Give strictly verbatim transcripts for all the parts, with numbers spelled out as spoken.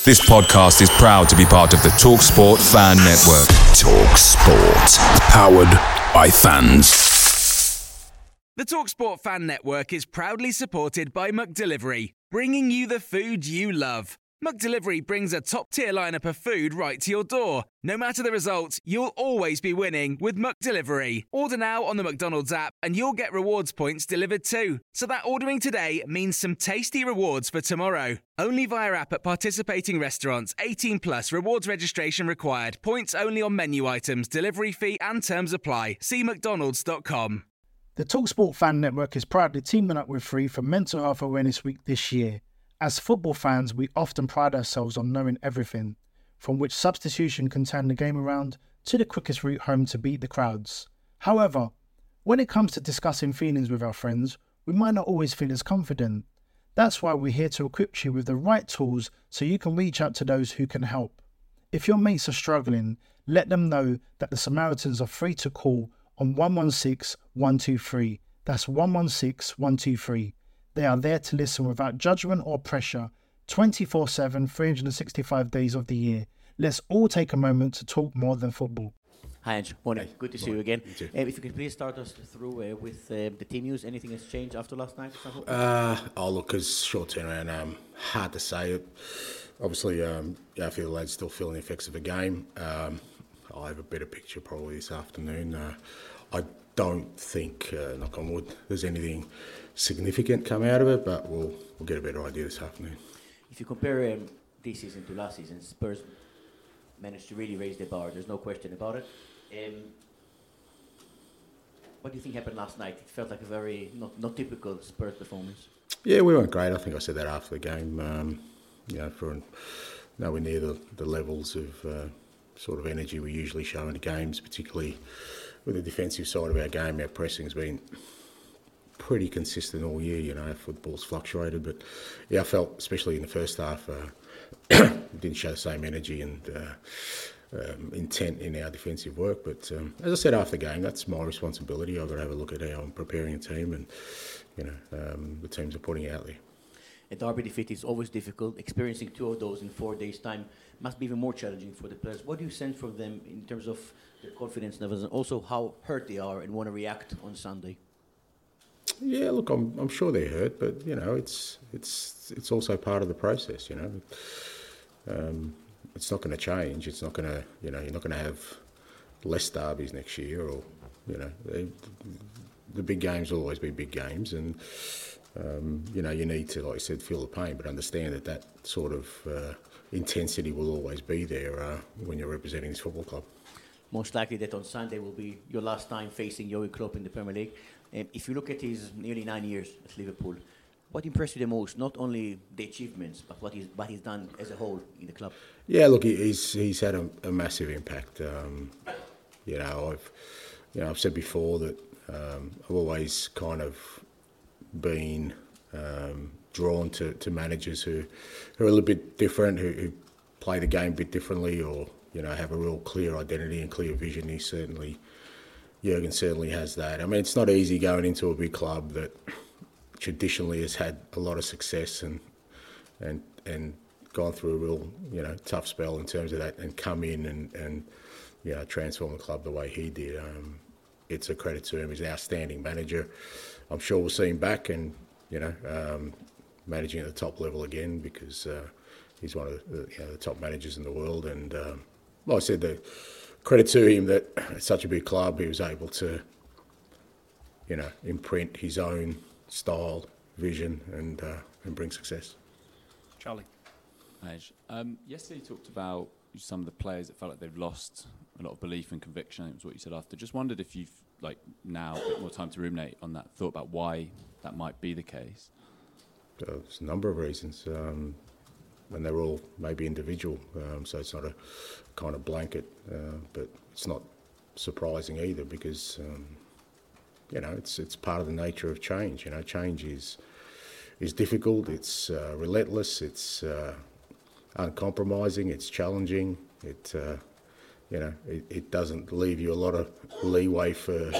This podcast is proud to be part of the TalkSport Fan Network. TalkSport. Powered by fans. The TalkSport Fan Network is proudly supported by McDelivery, bringing you the food you love. McDelivery brings a top-tier lineup of food right to your door. No matter the result, you'll always be winning with McDelivery. Order now on the McDonald's app and you'll get rewards points delivered too. So that ordering today means some tasty rewards for tomorrow. Only via app at participating restaurants. eighteen plus, rewards registration required. Points only on menu items, delivery fee and terms apply. See mcdonalds dot com. The TalkSport Fan Network is proudly teaming up with Free for Mental Health Awareness Week this year. As football fans, we often pride ourselves on knowing everything, from which substitution can turn the game around to the quickest route home to beat the crowds. However, when it comes to discussing feelings with our friends, we might not always feel as confident. That's why we're here to equip you with the right tools so you can reach out to those who can help. If your mates are struggling, let them know that the Samaritans are free to call on one one six, one two three. That's one one six, one two three. They are there to listen without judgment or pressure, twenty-four seven, three hundred sixty-five days of the year. Let's all take a moment to talk more than football. Hi, Ange. Morning. Hey. Good to see Morning. you again. You too. Um, if you could please start us through uh, with uh, the team news. Anything has changed after last night? Uh, oh, look, it's short turnaround. Um, hard to say it. Obviously, um, yeah, I feel the lads still feeling the effects of the game. Um, I'll have a better picture probably this afternoon. Uh, I don't think, uh, knock on wood, there's anything significant come out of it, but we'll we'll get a better idea this afternoon. If you compare um, this season to last season, Spurs managed to really raise the bar. There's no question about it. Um, what do you think happened last night? It felt like a very not, not typical Spurs performance. Yeah, we weren't great. I think I said that after the game. Um, you know, for nowhere near the, the levels of uh, sort of energy we usually show in the games, particularly with the defensive side of our game. Our pressing's been pretty consistent all year. You know, our football's fluctuated, but yeah, I felt, especially in the first half, uh, didn't show the same energy and uh, um, intent in our defensive work. But um, as I said after the game, that's my responsibility. I've got to have a look at how I'm preparing a team and, you know, um, the teams are putting out there. A derby defeat is always difficult. Experiencing two of those in four days' time must be even more challenging for the players. What do you sense from them in terms of their confidence levels and also how hurt they are and want to react on Sunday? Yeah, look, I'm I'm sure they're hurt, but you know, it's it's it's also part of the process. You know, um, it's not going to change. It's not going to, you know, you're not going to have less derbies next year, or you know, they, the big games will always be big games, and um, you know, you need to, like I said, feel the pain, but understand that that sort of uh, intensity will always be there uh, when you're representing this football club. Most likely that on Sunday will be your last time facing Jurgen Klopp in the Premier League. Um, if you look at his nearly nine years at Liverpool, what impressed you the most? Not only the achievements, but what he's, what he's done as a whole in the club. Yeah, look, he's he's had a, a massive impact. Um, you know, I've you know I've said before that um, I've always kind of been um, drawn to, to managers who, who are a little bit different, who, who play the game a bit differently, or you know, have a real clear identity and clear vision. He certainly. Jurgen certainly has that. I mean, it's not easy going into a big club that traditionally has had a lot of success and and and gone through a real, you know, tough spell in terms of that, and come in and, and you know, transform the club the way he did. Um, it's a credit to him. He's an outstanding manager. I'm sure we'll see him back and, you know, um, managing at the top level again, because uh, he's one of the, you know, the top managers in the world. And um, like I said, the credit to him that at such a big club he was able to, you know, imprint his own style, vision, and uh, and bring success. Charlie. Um, yesterday you talked about some of the players that felt like they've lost a lot of belief and conviction. I think was what you said after. Just wondered if you've, like, now a bit more time to ruminate on that, thought about why that might be the case. Uh, there's a number of reasons. Um, and they're all maybe individual, um, so it's not a kind of blanket, uh, but it's not surprising either, because um, you know, it's it's part of the nature of change. You know, change is is difficult. It's uh, relentless. It's uh, uncompromising. It's challenging. It uh, you know, it, it doesn't leave you a lot of leeway for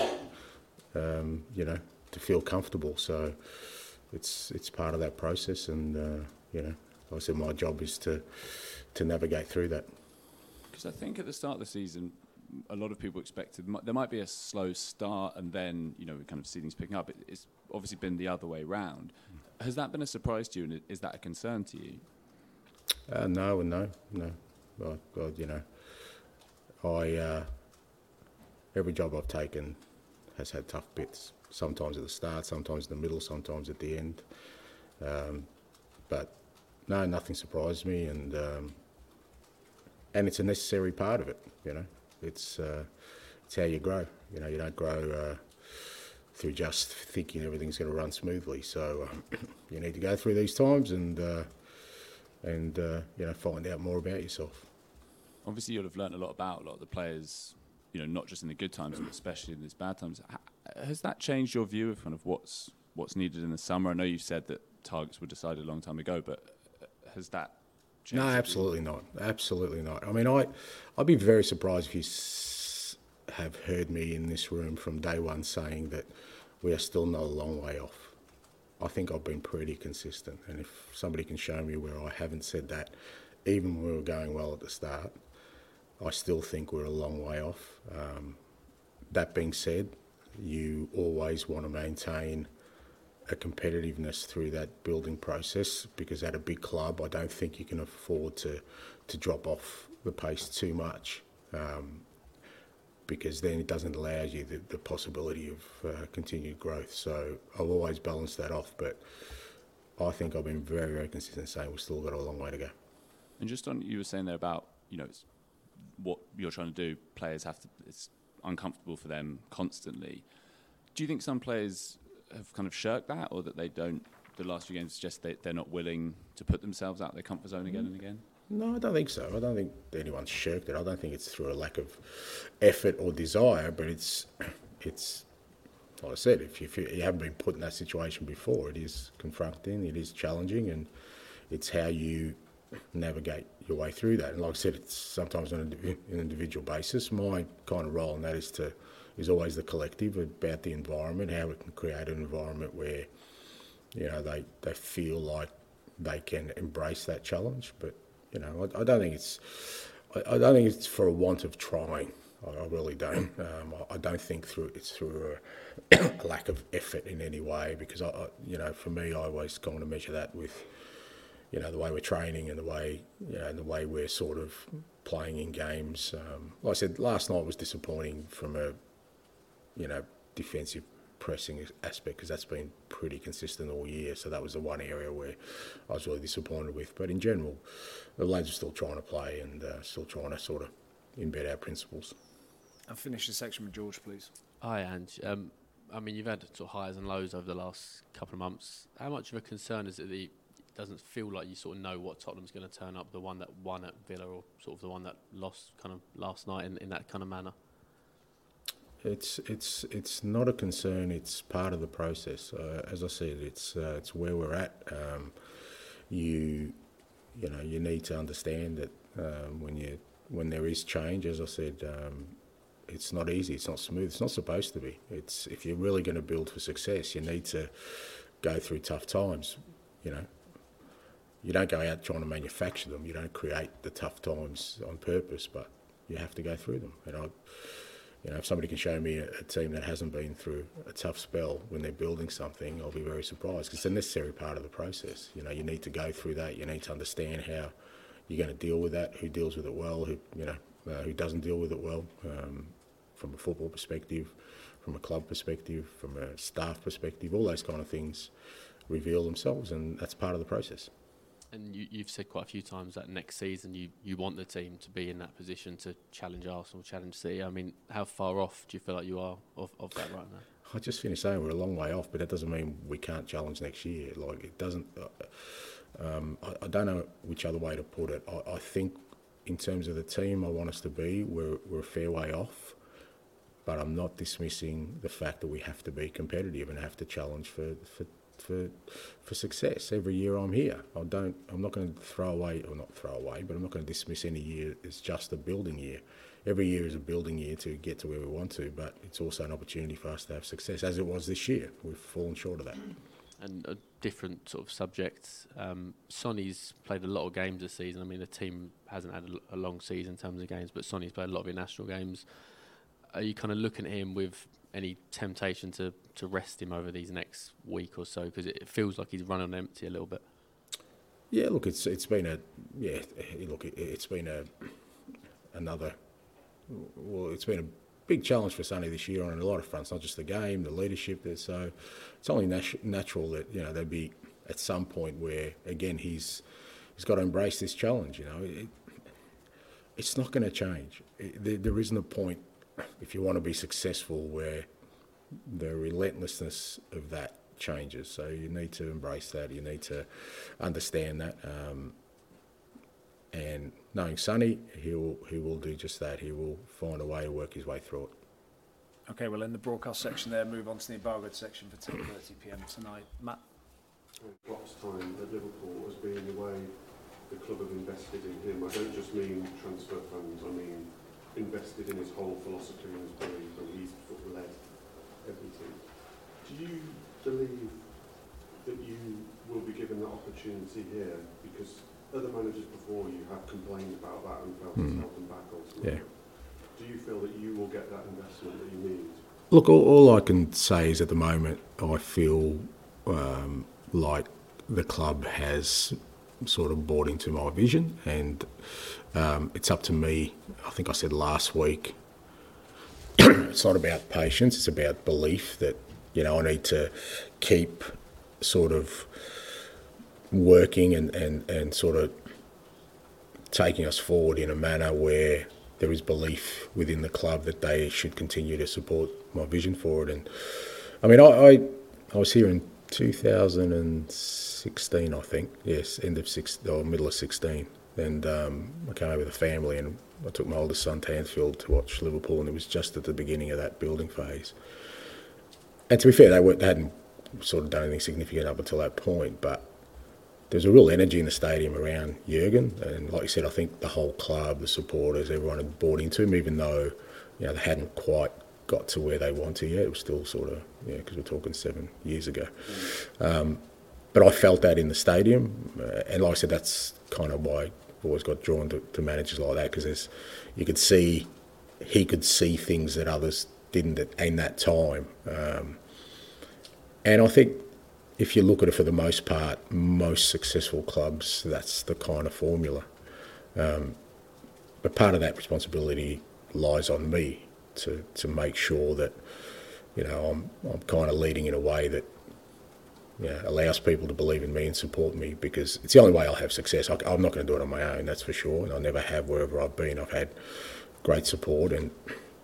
um, you know, to feel comfortable. So it's it's part of that process, and uh, you know. Like I said, my job is to to navigate through that. Because I think at the start of the season, a lot of people expected m- there might be a slow start and then, you know, we kind of see things picking up. It, it's obviously been the other way round. Has that been a surprise to you, and is that a concern to you? Uh, no and no, no. God, God, you know, I uh, every job I've taken has had tough bits. Sometimes at the start, sometimes in the middle, sometimes at the end. Um, but no, nothing surprised me, and um, and it's a necessary part of it. You know, it's uh, it's how you grow. You know, you don't grow uh, through just thinking everything's going to run smoothly. So um, you need to go through these times and uh, and uh, you know, find out more about yourself. Obviously, you'll have learned a lot about a lot of the players, you know, not just in the good times, but especially in these bad times. Has that changed your view of kind of what's what's needed in the summer? I know you said that targets were decided a long time ago, but has that changed? No, absolutely not. Absolutely not. I mean, I, I'd be very surprised if you s- have heard me in this room from day one saying that we are still not a long way off. I think I've been pretty consistent, and if somebody can show me where I haven't said that, even when we were going well at the start, I still think we're a long way off. Um, that being said, you always want to maintain a competitiveness through that building process, because at a big club, I don't think you can afford to, to drop off the pace too much, um, because then it doesn't allow you the, the possibility of uh, continued growth. So I've always balanced that off, but I think I've been very, very consistent saying we've still got a long way to go. And just on, you were saying there about, you know, it's what you're trying to do, players have to, it's uncomfortable for them constantly. Do you think some players have kind of shirked that, or that they don't, the last few games suggest they, they're not willing to put themselves out of their comfort zone again and again? No, I don't think so. I don't think anyone's shirked it. I don't think it's through a lack of effort or desire, but it's, it's like I said, if you, if you haven't been put in that situation before, it is confronting, it is challenging, and it's how you navigate your way through that. And like I said, it's sometimes on an individual basis. My kind of role in that is to is always the collective, about the environment, how we can create an environment where, you know, they, they feel like they can embrace that challenge. But, you know, I, I don't think it's I, I don't think it's for a want of trying. I, I really don't. Um, I, I don't think through it's through a, a lack of effort in any way, because I, I you know, for me, I always kind of measure that with, you know, the way we're training and the way, you know, and the way we're sort of playing in games. Um, like I said, last night was disappointing from a, you know, defensive pressing aspect, because that's been pretty consistent all year. So that was the one area where I was really disappointed with. But in general, the lads are still trying to play and uh, still trying to sort of embed our principles. I'll finish the section with George, please. Hi, Ange. Um, I mean, you've had sort of highs and lows over the last couple of months. How much of a concern is it that it doesn't feel like you sort of know what Tottenham's going to turn up, the one that won at Villa or sort of the one that lost kind of last night in, in that kind of manner? It's it's it's not a concern. It's part of the process. Uh, as I said, it's uh, it's where we're at. Um, you you know you need to understand that um, when you when there is change, as I said, um, it's not easy. It's not smooth. It's not supposed to be. It's if you're really going to build for success, you need to go through tough times. You know, you don't go out trying to manufacture them. You don't create the tough times on purpose, but you have to go through them. And I. You know, if somebody can show me a, a team that hasn't been through a tough spell when they're building something, I'll be very surprised, because it's a necessary part of the process. You know, you need to go through that. You need to understand how you're going to deal with that, who deals with it well, who, you know, uh, who doesn't deal with it well, um, from a football perspective, from a club perspective, from a staff perspective. All those kind of things reveal themselves, and that's part of the process. And you, you've said quite a few times that next season you, you want the team to be in that position to challenge Arsenal, challenge City. I mean, how far off do you feel like you are of, of that right now? I just finished saying we're a long way off, but that doesn't mean we can't challenge next year. Like, it doesn't. Uh, um, I, I don't know which other way to put it. I, I think in terms of the team I want us to be, we're we're a fair way off, but I'm not dismissing the fact that we have to be competitive and have to challenge for for. For, for success. Every year I'm here. I don't. I'm not going to throw away, or not throw away, but I'm not going to dismiss any year as just a building year. Every year is a building year to get to where we want to, but it's also an opportunity for us to have success, as it was this year. We've fallen short of that. And uh, different sort of subject. Um, Sonny's played a lot of games this season. I mean, the team hasn't had a, a long season in terms of games, but Sonny's played a lot of international games. Are you kind of looking at him with any temptation to, to rest him over these next week or so? Because it feels like he's run on empty a little bit. Yeah, look, it's it's been a yeah, look, it, it's been a another. Well, it's been a big challenge for Sonny this year on a lot of fronts, not just the game, the leadership. There, so it's only nat- natural that you know there'd be at some point where again he's he's got to embrace this challenge. You know, it, it's not going to change. It, there, there isn't a point if you want to be successful where the relentlessness of that changes. So you need to embrace that. You need to understand that. Um, and knowing Sonny, he will he will do just that. He will find a way to work his way through it. Okay, well, in the broadcast section there, move on to the embargoed section for ten thirty p m tonight. Matt? Klopp's time at Liverpool has been the way the club have invested in him. I don't just mean transfer funds, I mean invested in his whole philosophy and his belief, and he's sort of led everything. Do you believe that you will be given that opportunity here? Because other managers before you have complained about that and felt it's held them back ultimately. Yeah. Do you feel that you will get that investment that you need? Look, all, all I can say is at the moment I feel um, like the club has sort of bought into my vision, and um, it's up to me. I think I said last week, it's not about patience, it's about belief that, you know, I need to keep sort of working and, and, and sort of taking us forward in a manner where there is belief within the club that they should continue to support my vision for it. And I mean, I I, I was here in two thousand sixteen, I think. Yes, end of six or middle of sixteen, and um, I came over with a family, and I took my oldest son to Anfield to watch Liverpool, and it was just at the beginning of that building phase. And to be fair, they, were, they hadn't sort of done anything significant up until that point, but there's a real energy in the stadium around Jurgen, and like you said, I think the whole club, the supporters, everyone had bought into him, even though, you know, they hadn't quite got to where they want to yet. It was still sort of, yeah, because we're talking seven years ago. Um, but I felt that in the stadium, uh, and like I said, that's kind of why I've always got drawn to, to managers like that, because you could see, he could see things that others didn't at, in that time. Um, and I think, if you look at it for the most part, most successful clubs, that's the kind of formula. Um, but part of that responsibility lies on me to, to make sure that, you know, I'm I'm kind of leading in a way that, you know, allows people to believe in me and support me, because it's the only way I'll have success. I, I'm not going to do it on my own, that's for sure, and I never have wherever I've been. I've had great support, and,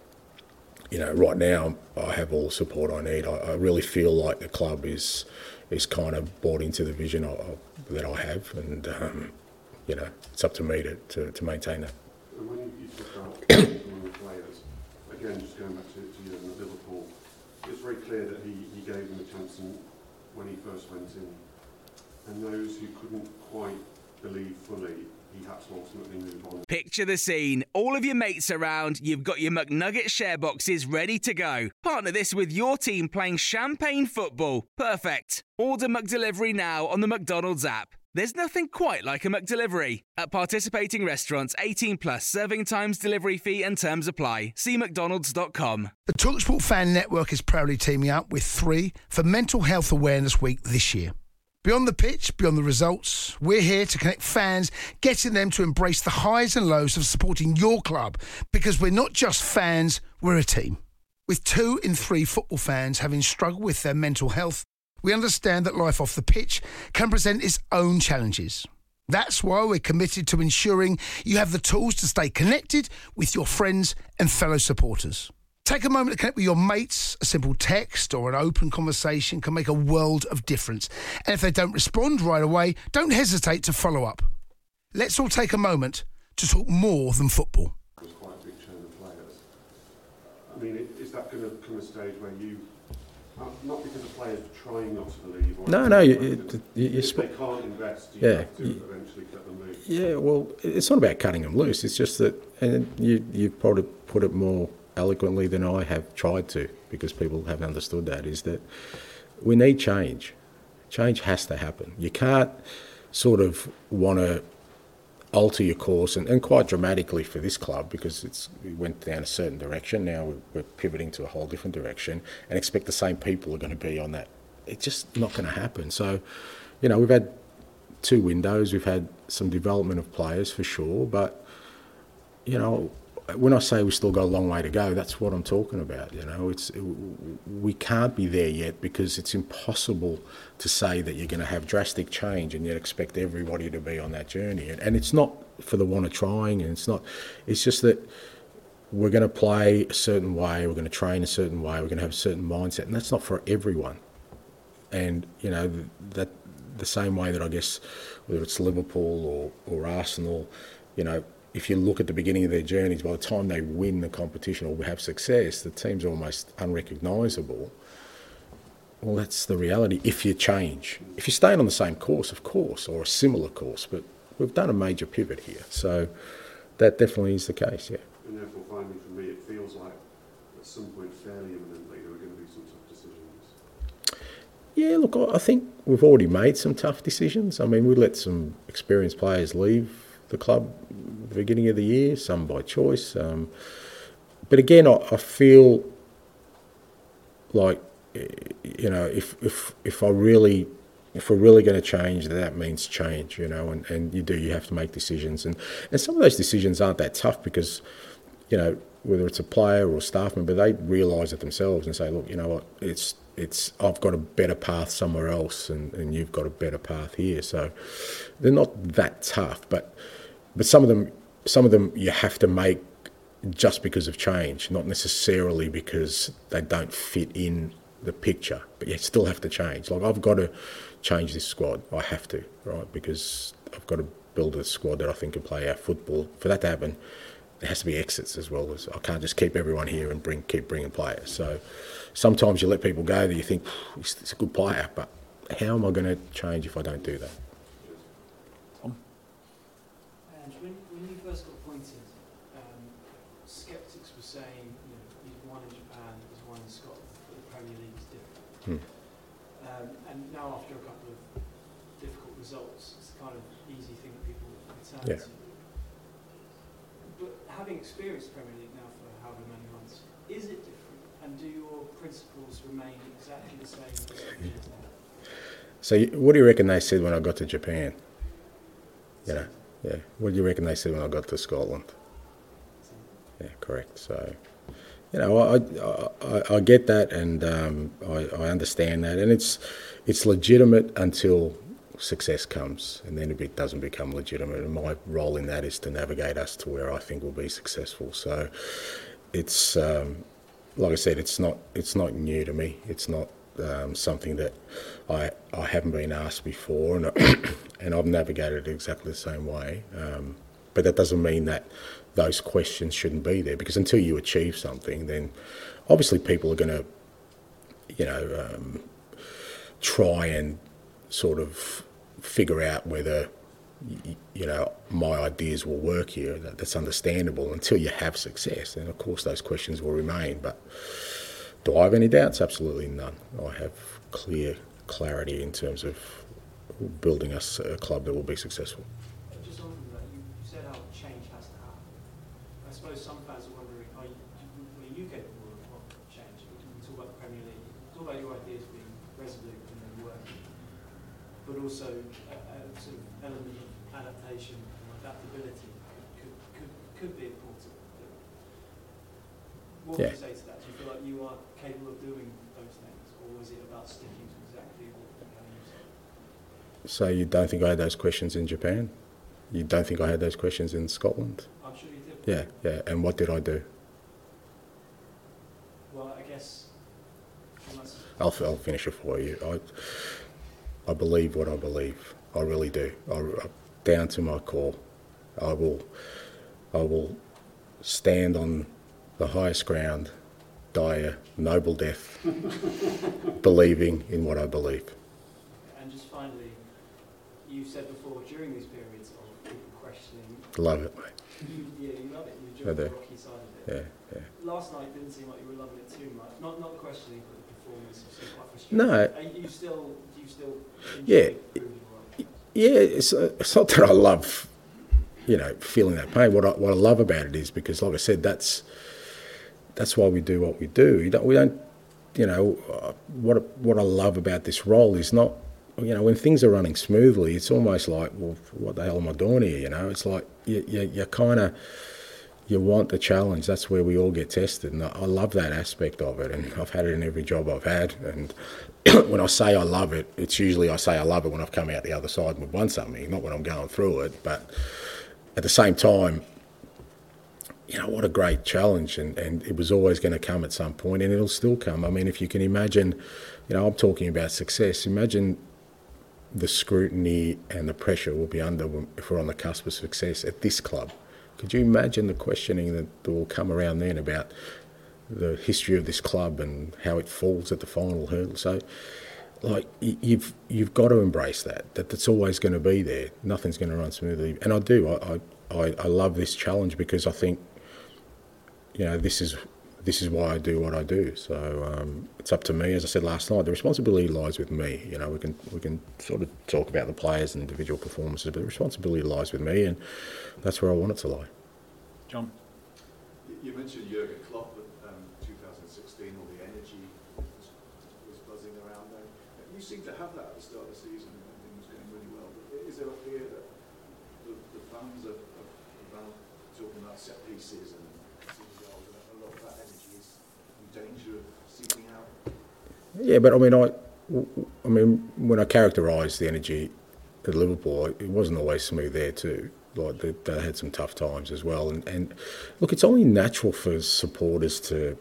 you know, right now I have all the support I need. I, I really feel like the club is is kind of bought into the vision I, I, that I have, and um, you know, it's up to me to, to, to maintain that. And when you talk about among the players, again, just going back to, to you at Liverpool, it's very clear that he, he gave them a chance in, when he first went in, and those who couldn't quite believe fully, he had to ultimately move on. Picture the scene. All of your mates around, you've got your McNugget share boxes ready to go. Partner this with your team playing champagne football. Perfect. Order McDelivery now on the McDonald's app. There's nothing quite like a McDelivery. At participating restaurants, eighteen plus, serving times, delivery fee and terms apply. See mcdonalds dot com. The TalkSport Fan Network is proudly teaming up with Three for Mental Health Awareness Week this year. Beyond the pitch, beyond the results, we're here to connect fans, getting them to embrace the highs and lows of supporting your club, because we're not just fans, we're a team. With two in three football fans having struggled with their mental health, we understand that life off the pitch can present its own challenges. That's why we're committed to ensuring you have the tools to stay connected with your friends and fellow supporters. Take a moment to connect with your mates. A simple text or an open conversation can make a world of difference. And if they don't respond right away, don't hesitate to follow up. Let's all take a moment to talk more than football. There's quite a big churn of players. I mean, is that going to come a stage where you, not because the players are trying not to believe, or no, no, you, you, you, you if sp- they can't invest, you yeah, have to you, eventually cut them loose. Yeah, well, it's not about cutting them loose. It's just that, and you you probably put it more eloquently than I have tried to, because people haven't understood that, is that we need change. Change has to happen. You can't sort of want to alter your course, and, and quite dramatically for this club, because it's we went down a certain direction. Now we're, we're pivoting to a whole different direction, and expect the same people are going to be on that. It's just not going to happen. So, you know, we've had two windows. We've had some development of players for sure, but you know, when I say we've still got a long way to go, that's what I'm talking about. You know, it's it, we can't be there yet, because it's impossible to say that you're going to have drastic change and yet expect everybody to be on that journey. And, and it's not for the want of trying, and it's not. It's just that we're going to play a certain way, we're going to train a certain way, we're going to have a certain mindset, and that's not for everyone. And you know, that the same way that I guess whether it's Liverpool or, or Arsenal, you know, if you look at the beginning of their journeys, by the time they win the competition or have success, the team's almost unrecognisable. Well, that's the reality if you change. If you're staying on the same course, of course, or a similar course, but we've done a major pivot here. So that definitely is the case, yeah. And therefore, finally, for me, it feels like at some point fairly imminently there are going to be some tough decisions. Yeah, look, I think we've already made some tough decisions. I mean, we let some experienced players leave the club at the beginning of the year, some by choice. Um, but again, I, I feel like, you know, if if if I really, if we're really going to change, that means change, you know, and, and you do, you have to make decisions. And, and some of those decisions aren't that tough because, you know, whether it's a player or a staff member, they realise it themselves and say, look, you know what, it's, it's I've got a better path somewhere else and, and you've got a better path here. So they're not that tough, but but some of them, some of them you have to make just because of change, not necessarily because they don't fit in the picture, but you still have to change. Like, I've got to change this squad. I have to, right? Because I've got to build a squad that I think can play our football. For that to happen, there has to be exits as well. As I can't just keep everyone here and bring keep bringing players. So sometimes you let people go that you think, he's, he's a good player, but how am I going to change if I don't do that? And when, when you first got appointed, um, sceptics were saying, you know, you've won in Japan, there's one in Scotland, but the Premier League is different. Hmm. Um, and now after a couple of difficult results, it's the kind of easy thing that people return Yeah. to. But having experienced the Premier League now for however many months, is it different? And do your principles remain exactly the same as they did now? So you, what do you reckon they said when I got to Japan? You know, yeah. What do you reckon they said when I got to Scotland? Yeah, correct. So, you know, I I, I get that, and um, I, I understand that, and it's it's legitimate until success comes, and then it doesn't become legitimate. And my role in that is to navigate us to where I think we'll be successful. So, it's um, like I said, it's not it's not new to me. It's not um, something that I I haven't been asked before, and and I've navigated it exactly the same way. Um, but that doesn't mean that those questions shouldn't be there, because until you achieve something, then obviously people are going to, you know, um, try and sort of figure out whether, you know, my ideas will work here. That, that's understandable. Until you have success, then of course those questions will remain. But do I have any doubts? Absolutely none. I have clear clarity in terms of building us a club that will be successful. Just on that, you said how change has to happen. I suppose some fans are wondering, are you, are you capable of change? We can talk about the Premier League, talk about your ideas being resolute and then working, but also a, a sort of element of adaptation and adaptability could, could, could be important. What Yeah. would you say to that? Do you feel like you are capable of doing those things, or is it about sticking to exactly what you're going to say? So you don't think I had those questions in Japan? You don't think I had those questions in Scotland? I'm sure you did. Yeah, yeah. And what did I do? Well, I guess. I'll, I'll finish it for you. I, I believe what I believe. I really do. I, I, down to my core. I will, I will stand on the highest ground, die a noble death, believing in what I believe. And just finally, you said before, during these periods of people questioning. Love it, mate. You, yeah, you love it. You I enjoy do. the rocky side of it. Yeah, yeah. Last night didn't seem like you were loving it too much. Not not the questioning, but the performance? You seem quite frustrated. No. Are you still, do you still enjoy Yeah. proving your work? Yeah, it's, uh, it's not that I love, you know, feeling that pain. What I, what I love about it is because, like I said, that's that's why we do what we do. You don't, we don't, you know, uh, what what I love about this role is not, you know, when things are running smoothly, it's almost like, well, what the hell am I doing here? You know, it's like you you, you kind of you want the challenge. That's where we all get tested, and I, I love that aspect of it. And I've had it in every job I've had. And when I say I love it, it's usually I say I love it when I've come out the other side and we've won something, not when I'm going through it. But at the same time, you know, what a great challenge, and, and it was always going to come at some point, and it'll still come. I mean, if you can imagine, you know, I'm talking about success. Imagine the scrutiny and the pressure we'll be under if we're on the cusp of success at this club. Could you imagine the questioning that will come around then about the history of this club and how it falls at the final hurdle? So, like, you've you've got to embrace that. That it's always going to be there. Nothing's going to run smoothly, and I do. I I, I love this challenge because I think, you know, this is this is why I do what I do. So um, it's up to me. As I said last night, the responsibility lies with me. You know, we can we can sort of talk about the players and individual performances, but the responsibility lies with me, and that's where I want it to lie. John? You mentioned Jurgen Klopp at um, two thousand sixteen, all the energy was, was buzzing around there. You seem to have that at the start of the season, and everything was going really well. But is there a fear that the, the fans are, are about talking about set pieces and a lot of that energy is in danger of seeping out? Yeah, but I mean, I, I mean, when I characterise the energy at Liverpool, it wasn't always smooth there too. Like they, they had some tough times as well. And, and look, it's only natural for supporters to,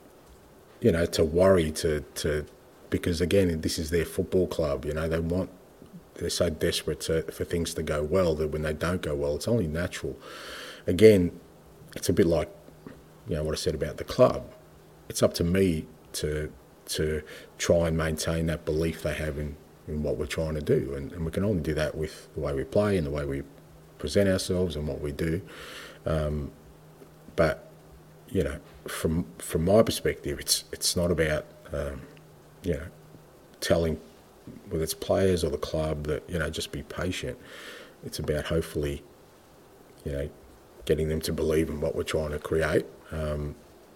you know, to worry, to to because again, this is their football club. You know, they want, they're so desperate to, for things to go well that when they don't go well, it's only natural. Again, it's a bit like, you know, what I said about the club. It's up to me to to try and maintain that belief they have in, in what we're trying to do, and, and we can only do that with the way we play and the way we present ourselves and what we do. Um, but you know, from from my perspective, it's it's not about um, you know, telling whether it's players or the club that, you know, just be patient. It's about hopefully, you know, getting them to believe in what we're trying to create. Um,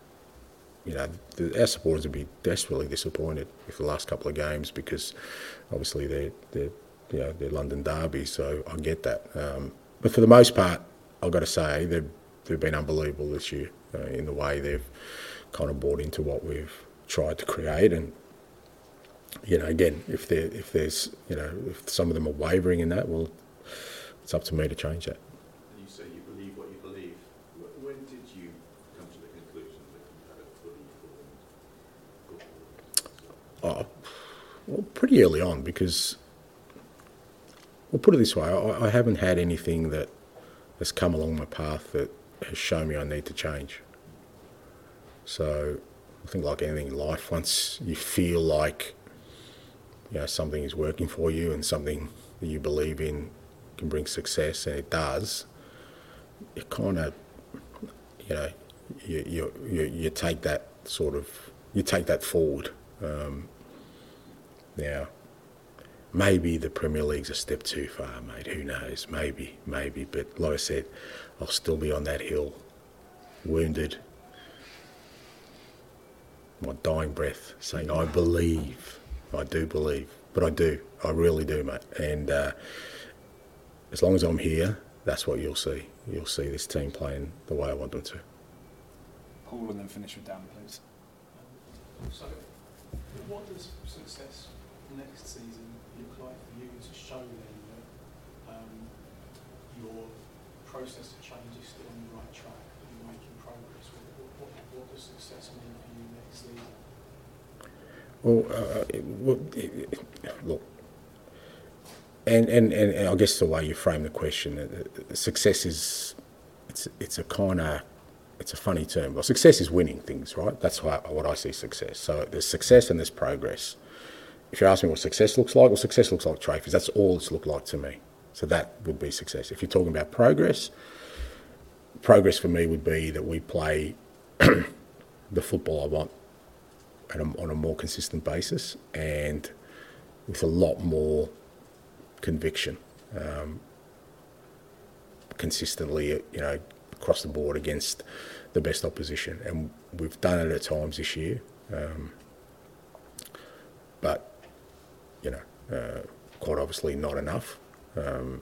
you know, the, our supporters would be desperately disappointed with the last couple of games because obviously they're, they're you know, they're London derbies, so I get that. Um, but for the most part, I've got to say, they've, they've been unbelievable this year uh, in the way they've kind of bought into what we've tried to create. And, you know, again, if there if there's, you know, if some of them are wavering in that, well, it's up to me to change that. And you say you believe what you believe. When did you come to the conclusion that you had a fully formed? Oh, well, pretty early on, because, well, put it this way, I, I haven't had anything that has come along my path that has shown me I need to change. So I think like anything in life, once you feel like, you know, something is working for you and something that you believe in can bring success, and it does, you kind of, you know, you, you you you take that sort of, you take that forward. Um, now, maybe the Premier League's a step too far, mate. Who knows? Maybe, maybe. But like I said, I'll still be on that hill, wounded, my dying breath, saying, I believe, I do believe. But I do, I really do, mate. And uh, as long as I'm here, that's what you'll see. You'll see this team playing the way I want them to. Paul, and then finish with Dan, please. So, what does success next season look like for you to show them that um, your process of change is still on the right track, that you're making progress? What, what, what does success mean for you next season? Well, uh, it, well it, it, look, and, and, and I guess the way you frame the question, uh, success is, it's it's a kind of, it's a funny term. Well, success is winning things, right? That's what, what I see success. So there's success and there's progress. If you ask me what success looks like, well, success looks like trophies. That's all it's looked like to me. So that would be success. If you're talking about progress, progress for me would be that we play the football I want at a, on a more consistent basis and with a lot more conviction, um, consistently, you know, across the board against the best opposition. And we've done it at times this year, um, but, you know, uh, quite obviously not enough. Um,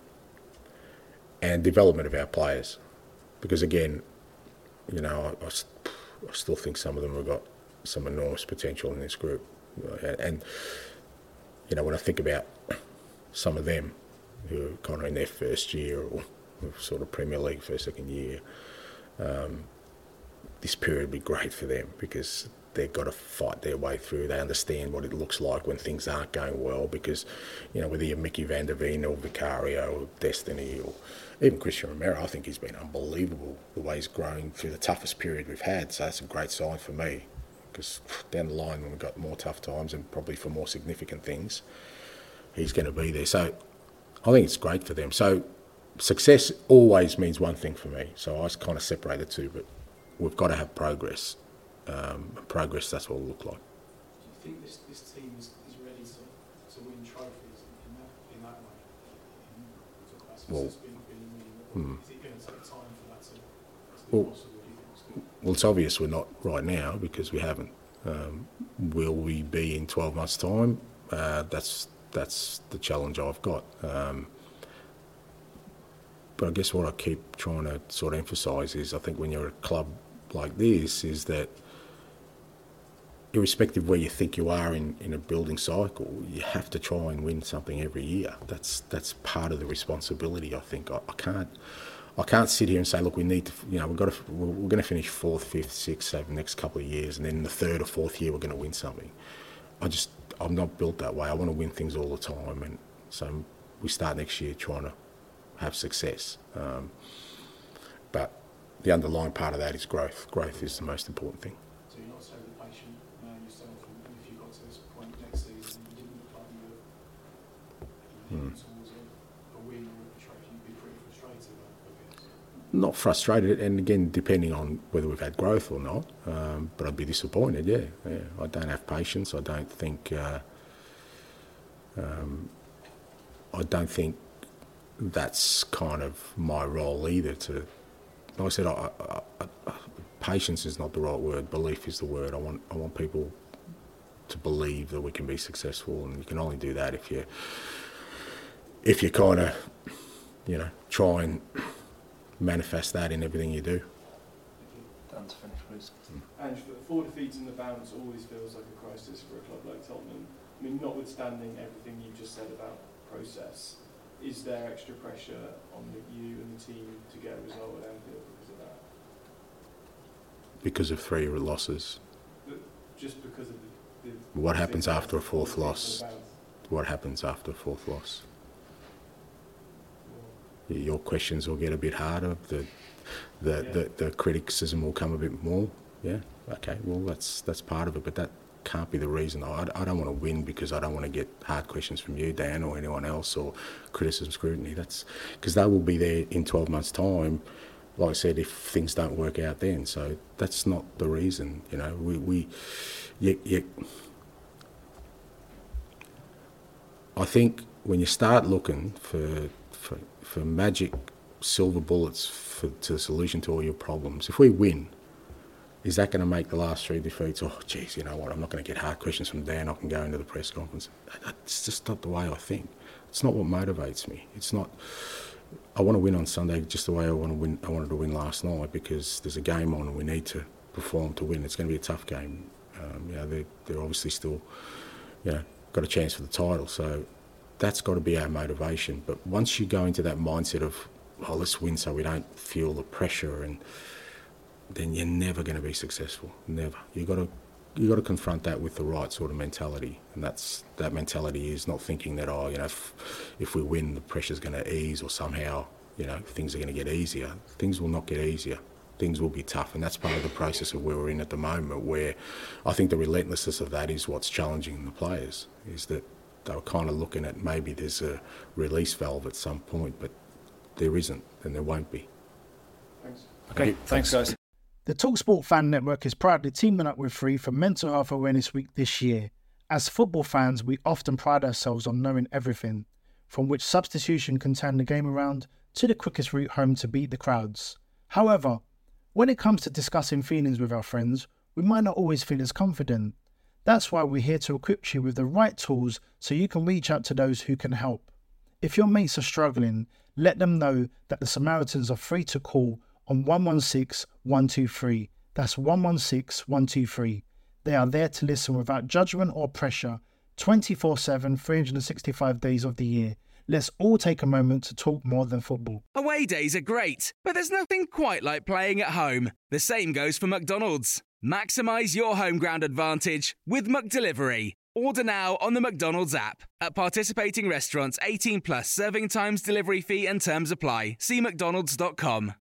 and development of our players, because again, you know, I, I, I still think some of them have got some enormous potential in this group. And, and, you know, when I think about some of them who are kind of in their first year or sort of Premier League first, second year, um, this period would be great for them because they've got to fight their way through. They understand what it looks like when things aren't going well because, you know, whether you're Mickey van der Veen or Vicario or Destiny or even Christian Romero, I think he's been unbelievable the way he's growing through the toughest period we've had. So that's a great sign for me because down the line when we've got more tough times and probably for more significant things, he's going to be there. So I think it's great for them. So success always means one thing for me. So I kind of separate the two, but we've got to have progress. Um, progress, that's what it'll look like. Do you think this, this team is, is ready to, to win trophies in that, in that way? In, talk about Well, success being, being winning, hmm. is it going to take time for that to, to be Well, possible? Do you think it's good? Well, it's obvious we're not right now because we haven't. Um, will we be in twelve months' time? Uh, that's that's the challenge I've got. Um, but I guess what I keep trying to sort of emphasise is I think when you're a club like this is that irrespective of where you think you are in, in a building cycle, you have to try and win something every year. That's that's part of the responsibility, I think. I, I can't I can't sit here and say, look, we need to, you know, we've got to, we're, we're going to finish fourth, fifth, sixth over the next couple of years, and then in the third or fourth year we're going to win something. I just, I'm not built that way. I want to win things all the time, and so we start next year trying to have success. Um, but the underlying part of that is growth. Growth is the most important thing. So you're not so patient now yourself, and if you got to this point next season and you didn't look like you were, you know, heading towards a, a win or a trophy, you'd be pretty frustrated, I guess. Not frustrated, and again, depending on whether we've had growth or not, um, but I'd be disappointed, yeah, yeah. I don't have patience. I don't think, uh, um, I don't think that's kind of my role either to, like I said, I, I, I, patience is not the right word, belief is the word. I want, I want people to believe that we can be successful, and you can only do that if you, if you kind of, you know, try and manifest that in everything you do. Dan to finish, please. And for four defeats in the bounce always feels like a crisis for a club like Tottenham. I mean, notwithstanding everything you just said about process, is there extra pressure on the, you and the team to get a result at Anfield because of that? Because of three losses. But just because of the... the What happens the after a fourth four loss? defeats in the bounce? What happens after a fourth loss? Your questions will get a bit harder. The, the, Yeah. the, the criticism will come a bit more. Yeah. Okay. Well, that's that's part of it, but that can't be the reason. I, I don't want to win because I don't want to get hard questions from you, Dan, or anyone else, or criticism, scrutiny. That's because they will be there in twelve months' time. Like I said, if things don't work out then, so that's not the reason. You know, we we, you, you, I think when you start looking for for, for magic silver bullets for, to the solution to all your problems, if we win, is that going to make the last three defeats? Oh, geez, you know what? I'm not going to get hard questions from Dan. I can go into the press conference. That's just not the way I think. It's not what motivates me. It's not. I want to win on Sunday just the way I want to win. I wanted to win last night because there's a game on and we need to perform to win. It's going to be a tough game. Um, you know, they're, they're obviously still, you know, got a chance for the title. So that's got to be our motivation. But once you go into that mindset of, oh, let's win so we don't feel the pressure, and then you're never going to be successful. Never. You got to you got to confront that with the right sort of mentality, and that's that mentality is not thinking that, oh, you know, if, if we win, the pressure's going to ease, or somehow, you know, things are going to get easier. Things will not get easier. Things will be tough, and that's part of the process of where we're in at the moment, where I think the relentlessness of that is what's challenging the players, is that they were kind of looking at maybe there's a release valve at some point, but there isn't, and there won't be. Thanks. Okay, thanks, guys. The TalkSport Fan Network is proudly teaming up with Free for Mental Health Awareness Week this year. As football fans, we often pride ourselves on knowing everything, from which substitution can turn the game around to the quickest route home to beat the crowds. However, when it comes to discussing feelings with our friends, we might not always feel as confident. That's why we're here to equip you with the right tools so you can reach out to those who can help. If your mates are struggling, let them know that the Samaritans are free to call on one one six, one two three. That's one one six, one two three. They are there to listen without judgment or pressure, twenty-four seven, three hundred sixty-five days of the year. Let's all take a moment to talk more than football. Away days are great, but there's nothing quite like playing at home. The same goes for McDonald's. Maximise your home ground advantage with McDelivery. Order now on the McDonald's app. At participating restaurants, eighteen plus, serving times, delivery fee and terms apply. See mcdonalds dot com.